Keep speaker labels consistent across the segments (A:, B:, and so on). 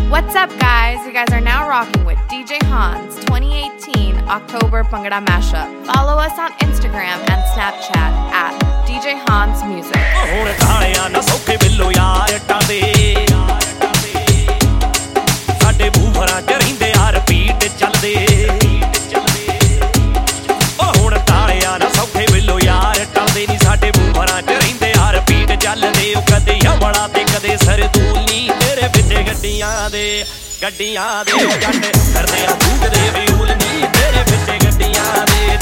A: What's up, guys? You guys are now rocking with DJ Hans 2018 October Bhangra Mashup. Follow us on Instagram and Snapchat at DJ Hans Music.
B: ਹੁਣ ਥਾਣਿਆਂ ਨਾ ਸੌਖੇ ਬਿੱਲੋ ਯਾਰ ਟਾਂਦੇ ਸਾਡੇ ਬੂਫਰਾਂ ਚ ਰਹਿੰਦੇ ਆ ਰਿਪੀਟ ਚੱਲਦੇ ਹੁਣ ਥਾਣਿਆਂ ਨਾ ਸੌਖੇ ਬਿੱਲੋ ਯਾਰ ਟਾਂਦੇ ਨੀ ਸਾਡੇ ਬੂਫਰਾਂ ਚ ਰਹਿੰਦੇ ਆ ਰਿਪੀਟ ਚੱਲਦੇ ਉਹ ਕਦੇ ਹਵਲਾ ਤੇ ਕਦੇ ਸਰਦੂਲ ਨੀ ਤੇਰੇ ਵਿੱਚ ਗੱਡੀਆਂ ਦੇ ਜੱਟ ਕਰਦੇ ਆ ਭੂਗਦੇ ਵਿਊਲ ਨੀ ਤੇਰੇ ਵਿੱਚ ਗੱਡੀਆਂ ਦੇ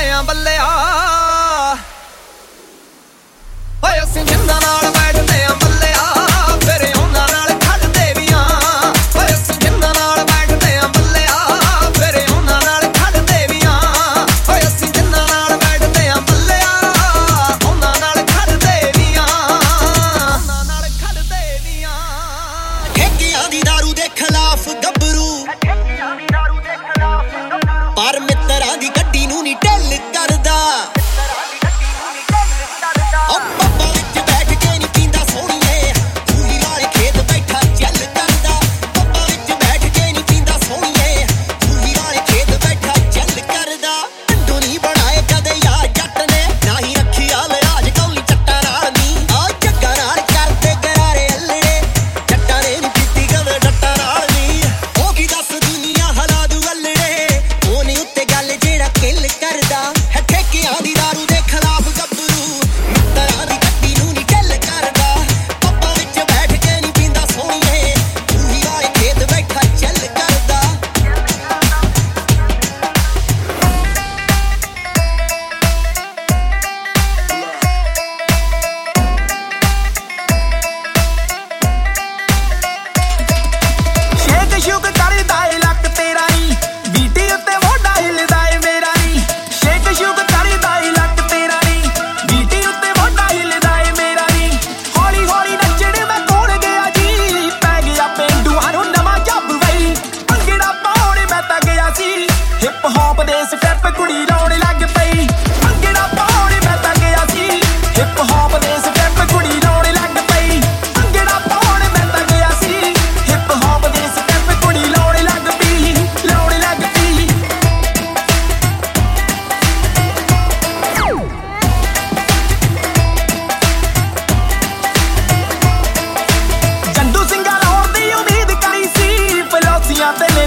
C: ਓਏ ਅਸੀਂ ਜਿੰਦਾਂ ਨਾਲ ਬੈਠਦੇ ਆਂ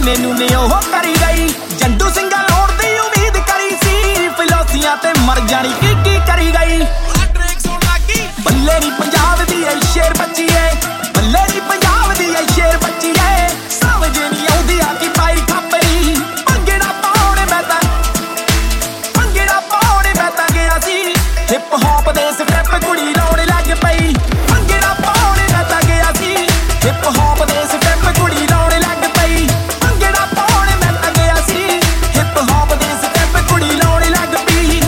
C: ਮੈਨੂੰ ਨੇ ਉਹ ਕਰੀ ਗਈ ਜੰਡੂ ਸਿੰਘਾਂ ਲੋੜ ਦੀ ਉਮੀਦ ਕਰੀ ਸੀ ਫਿਲੋਸੀਆਂ ਤੇ ਮਰ ਜਾਣੀ ਕੀ ਕਰੀ ਗਈ ਬੱਲੇ ਨੀ ਪੰਜਾਬ ਦੀ ਐ ਸ਼ੇਰ ਬੱਚੀ ਐ ਬੱਲੇ ਨੀ ਪੰਜਾਬ ਦੀ ਐ ਸ਼ੇਰ ਬੱਚੀ ਐ ਸਮਝ ਨੀ ਆਉਂਦੀ ਆ ਕਿ ਪਾਈ ਖਾਪਰੀ ਭੰਗੜਾ ਪਾਉਣੇ ਮੈਂ ਤਾਂ ਗਿਆ ਸੀ ਹਿਪ ਹੌਪ ਦੇ ਸਟੈਪ ਕੁੜੀ ਲਾਉਣ ਲੱਗ ਪਈ ਭੰਗੜਾ ਪਾਉਣੇ ਮੈਂ ਤਾਂ ਗਿਆ ਸੀ ਹਿਪ ਹੌਪ ਦੇ ਸਟੈਪ ਕੁੜੀ ਲਾਉਣ ਲੱਗ ਪਈ ਭੰਗੜਾ ਪਾਉਣੇ ਮੈਂ ਤਾਂ ਗਿਆ ਸੀ ਹਿਪ ਹੌਪ ਦੇ ਸਟੈਪ ਕੁੜੀ ਲਾਉਣ ਲੱਗ ਪਈ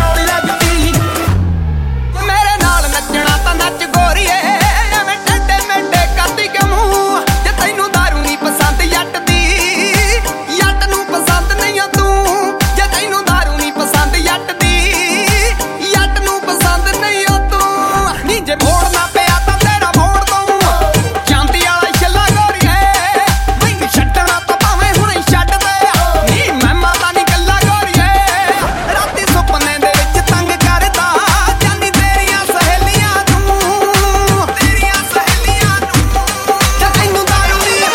C: ਮੇਰੇ ਨਾਲ ਨੱਚਣਾ ਤਾਂ ਨੱਚ ਗੋਰੀਏ ਐਵੇਂ ਟੱਡੇ ਮੇਡੇ ਕਰਦੀ ਕਿ ਮੂੰਹ ਜੇ ਤੈਨੂੰ ਦਾਰੂ ਨਹੀਂ ਪਸੰਦ ਜੱਟ ਨੂੰ ਪਸੰਦ ਨਹੀਂ ਆ ਤੂੰ ਜੇ ਤੈਨੂੰ ਦਾਰੂ ਨਹੀਂ ਪਸੰਦ ਜੱਟ ਨੂੰ ਪਸੰਦ ਨਹੀਂ ਆ ਤੂੰ ਨੀ ਜੇ ਮੋੜਨਾ ਪਿਆ ਤਾਂ ਤੇਰਾ ਮੋੜ ਦਊਂ ਚਾਂਦੀ ਵਾਲਾ ਛੱਲਾ ਗੋਰੀਏ ਮੈਨੂੰ ਛੱਡਣਾ ਤਾਂ ਭਾਵੇਂ ਹੁਣੇ ਛੱਡ ਦੇ ਨੀ ਮੈਂ ਮਾਤਾ ਨੀ ਗੱਲਾਂ ਗੋਰੀਏ ਰਾਤੀ ਸੁਪਨੇ ਦੇ ਵਿੱਚ ਤੰਗ ਕਰਦਾ ਜਾਨੀ ਤੇਰੀਆਂ ਸਹੇਲੀਆਂ ਨੂੰ ਜੇ ਤੈਨੂੰ ਦਾਰੂ ਨਹੀਂ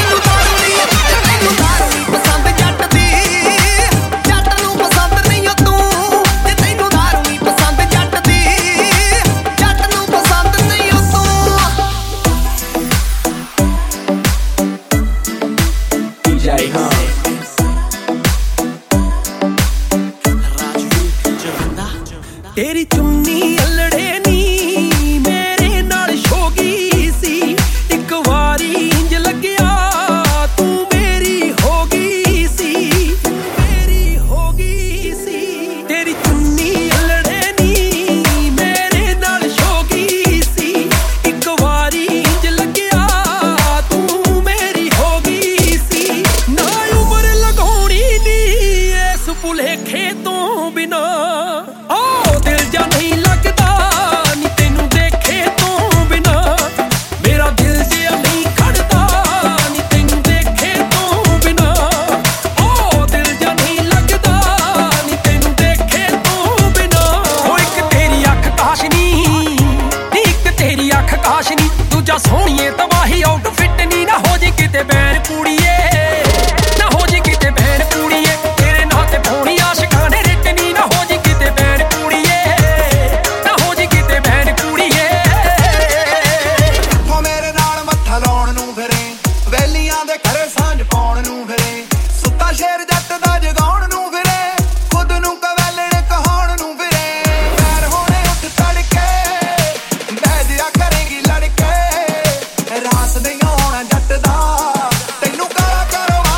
C: ਪਸੰਦ ਜੱਟ ਨੂੰ ਪਸੰਦ ਨਹੀਂ ਆ ਤੂੰ ਜੇ ਤੈਨੂੰ ਦਾਰੂ ਨਹੀਂ ਪਸੰਦ ਜੱਟ ਨੂੰ ਪਸੰਦ ਨਹੀਂ ਆ ਤੂੰ DJ ਤੇਰੀ ਚੁੰਨੀ ਅਲੜੇ ਨੀ ਮੇਰੇ ਨਾਲ ਸ਼ੋਗੀ ਸੀ ਇੱਕ ਵਾਰੀ ਇੰਜ ਲੱਗਿਆ ਤੂੰ ਮੇਰੀ ਹੋ ਗਈ ਸੀ ਤੇਰੀ ਚੁੰਨੀ ਅਲੜੇ ਨੀ ਮੇਰੇ ਨਾਲ ਸ਼ੋਗੀ ਸੀ ਇੱਕ ਵਾਰੀ ਇੰਜ ਲੱਗਿਆ ਤੂੰ ਮੇਰੀ ਹੋ ਗਈ ਸੀ ਨਾ ਉਮਰ ਲਗਾਉਣੀ ਨੀ ਇਸ ਭੁਲੇਖੇ ਤੋਂ ਬਿਨਾ ਦਿਲ ਜਾ ਨਹੀਂ ਲੱਗਦਾ ਨੀ ਤੈਨੂੰ ਦੇਖੇ ਤੋਂ ਬਿਨਾ ਮੇਰਾ ਦਿਲ ਜਿਹਾ ਨਹੀਂ ਖੜਦਾ ਨੀ ਤੈਨੂੰ ਦੇਖੇ ਤੋਂ ਬਿਨਾ ਦਿਲ ਜਾ ਨਹੀਂ ਲੱਗਦਾ ਨੀ ਤੈਨੂੰ ਦੇਖੇ ਤੋਂ ਬਿਨਾ ਇੱਕ ਤੇਰੀ ਅੱਖ ਕਾਸ਼ਨੀ ਦੂਜਾ ਸੋਹਣੀਏ ਤਬਾਹੀ ਆਊਟਫਿੱਟ ਨੀ ਨਾ ਹੋ ਜੇ ਕਿਤੇ ਬੈਨ ਕੁੜੀਏ ਤੇਰੇ ਨਾਂ ਤੇ ਫੋਨੀ ਆਸ਼ਿਕਾਂ ਨੇ ਰਿੱਟ ਨੀ ਨਾ ਹੋ ਜੇ ਕਿਤੇ ਬੈਨ
D: ਹੋ ਮੇਰੇ ਨਾਲ ਮੱਥਾ ਲਾਉਣ ਨੂੰ ਫਿਰੇ ਵੈਲੀਆਂ ਦੇ ਘਰੇ ਸਾਂਝ ਪਾਉਣ ਨੂੰ ਫਿਰੇ ਸੁੱਤਾ ਸ਼ੇਰ ਜੱਟ ਦਾ ਜਗਾਉਣ ਨੂੰ ਫਿਰੇ ਖੁਦ ਨੂੰ ਕਵੈਲਣ ਕਹਾਉਣ ਨੂੰ ਫਿਰੇ ਪੈਰ ਹੋਣੇ ਉੱਠ ਤੜਕੇ ਬਹਿ ਜਿਆ ਕਰੇਗੀ ਲੜਕੇ ਰਾਸ ਨਹੀਂ ਆਉਣਾ ਜੱਟ ਦਾ ਤੈਨੂੰ ਕਾਲਾ ਕਾਰੋਬਾਰ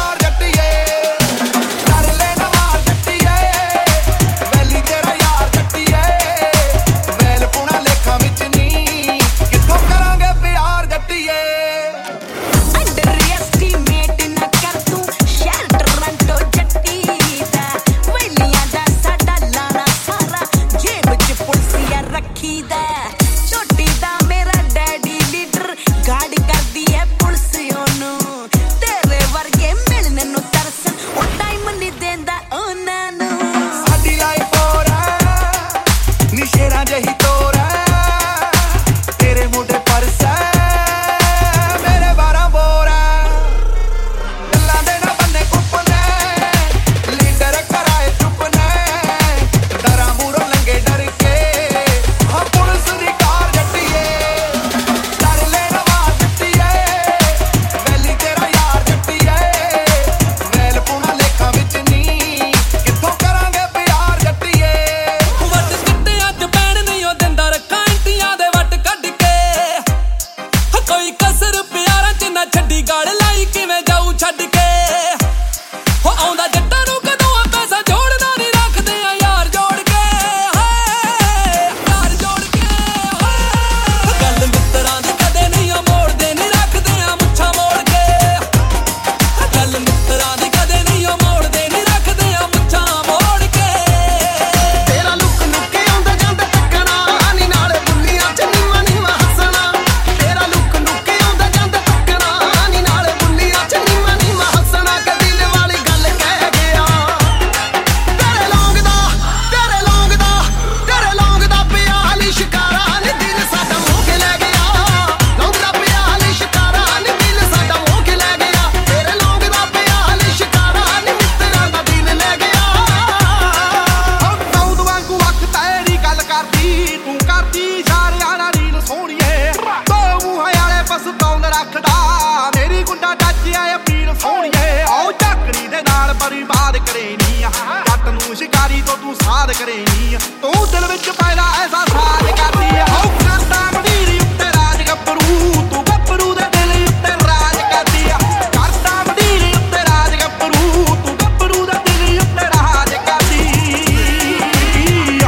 D: ਯਾਦ ਕਰੇਂਗੀ ਤੂੰ ਦਿਲ ਵਿੱਚ ਪੈਦਾ ਐਸਾ ਸਾਜ ਕਰਦੀ ਆ ਹੋ ਕਰਦਾ ਮੰਡੀਰ ਉੱਤੇ ਰਾਜ ਗੱਭਰੂ ਤੂੰ ਗੱਭਰੂ ਦੇ ਦਿਲ ਉੱਤੇ ਰਾਜ ਕਰਦੀ ਆ ਕਰਦਾ ਮੰਡੀਰ ਉੱਤੇ ਰਾਜ ਗੱਭਰੂ ਤੂੰ ਗੱਭਰੂ ਦੇ ਦਿਲ ਉੱਤੇ ਰਾਜ ਕਰਦੀ ਆ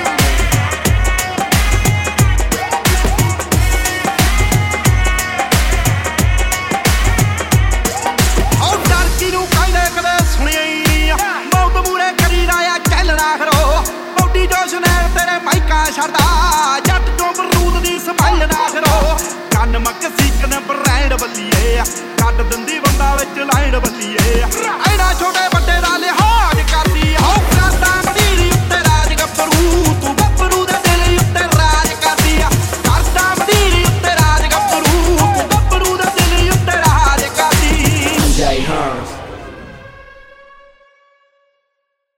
D: ਹੋ ਡਰ ਕਿਨੂੰ ਕਹਿੰਦੇ ਕਦੇ ਸੁਣਿਆ ਹੀ ਨਹੀਂ ਮੌਤ ਮੂਰੇ ਕਰੀ ਰਾਇਆ ਚੱਲਣਾ ਖਰੋ ਬੌਡੀ ਜੋਸ਼ ਨੇ ਤੇਰੇ ਮਾਈਕਾ ਛੱਡਦਾ ਜੱਟ ਤੋਂ ਬਰੂਦ ਦੀ ਸੰਭਾਲ ਨਾ ਖਰੋ ਕੰਨ ਮੱਕ ਸੀਕਨ ਬਰੈਂਡ ਬੱਲੀਏ ਕੱਢ ਦਿੰਦੀ ਬੰਦਾ ਵਿੱਚ ਲਾਈਨ ਬੱਲੀਏ